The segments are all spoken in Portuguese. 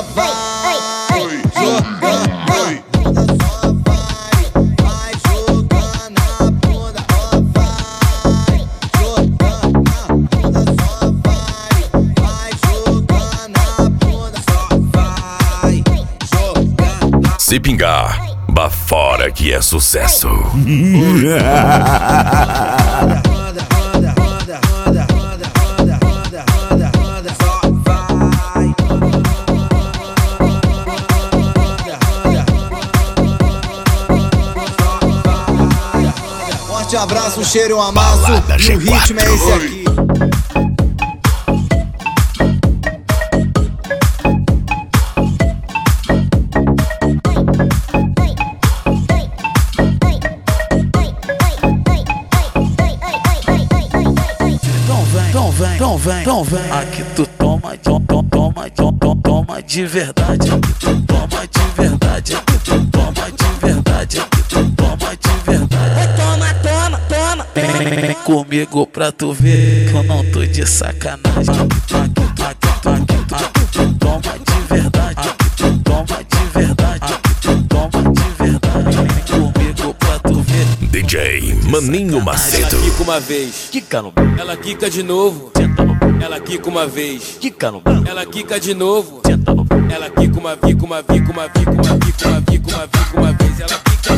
só vai jogando. Se pingar, bafora que é sucesso. Forte abraço, um cheiro, um amasso. E o ritmo é esse aqui. Então vem, aqui tu toma de verdade, aqui tu toma de verdade, aqui tu toma de verdade, aqui tu toma de verdade. Toma. Vem comigo pra tu ver que eu não tô de sacanagem. Aqui tu toma de verdade, aqui tu toma de verdade, aqui tu toma de verdade. Vem comigo pra tu ver. DJ Maninho Macedo. Ela quica uma vez, Quica no ela quica de novo. senta no Ela quica uma vez, quica no ela quica de novo. senta no Ela quica uma vez, ela quica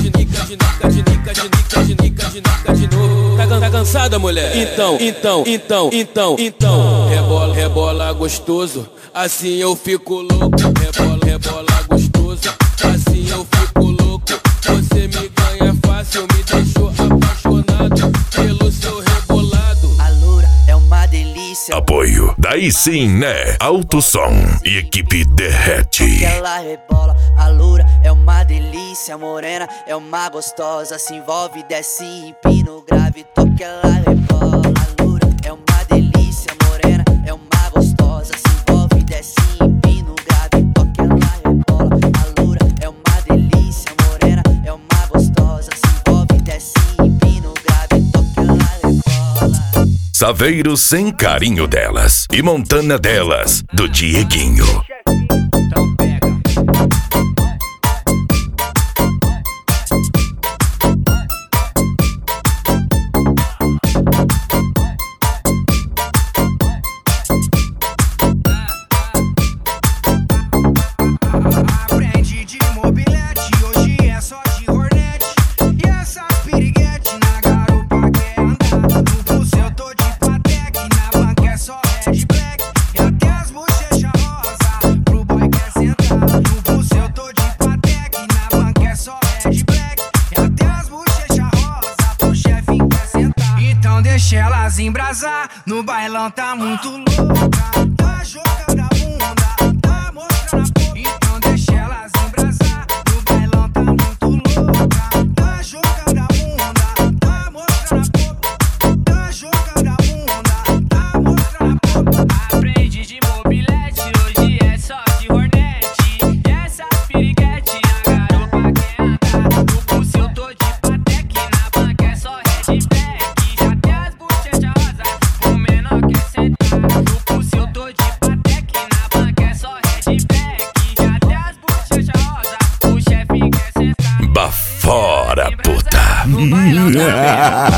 de novo. Tá cansada, mulher? Então. Rebola gostoso, assim eu fico louco. Rebola gostoso, assim eu fico louco. Você me ganha fácil, me deixou apaixonado pelo seu rebolado. A loura é uma delícia. Apoio, daí sim, né? Alto Som e equipe Derrete. Ela rebola, a loura é uma delícia. Morena é uma gostosa, se envolve, desce, empina o grave, toque, ela rebola. A loura é uma delícia, morena é uma gostosa, se envolve, desce, empina o grave, toque, ela rebola. A loura é uma delícia, morena é uma gostosa, se envolve, desce, empina o grave, toque, ela rebola. Saveiro sem carinho delas e Montana delas, do Dieguinho. Aprende de mobilete, hoje é só de Hornet. E essas piriguete na garupa quer andar. No pulso eu tô de Patek, na banca é só Red Black. E até as bochechas rosa, pro boy quer sentar. No pulso eu tô de Patek, na banca é só Red Black. E até as bochechas rosa, pro chefe quer sentar. Então deixa elas embrasar, no bailão tá muito louca. Tá jogando a bunda, tá mostrando a boca. Então deixa elas embrasar, no bailão tá muito louca. Tá jogando a bunda, tá mostrando a boca. Tá jogando a bunda, tá mostrando a boca. Aprende de mobilete, hoje é só de Hornet. E essas piriguete na garupa quer andar. No pulso eu tô de Patek, na banca é só Red Black. Já tem as bochechas rosa, o menor quer sentar. No pulso eu tô de Patek, na banca é só Red Black. Já tem as bochechas rosa, o chefe quer sentar. Bafora, puta. No bailão tá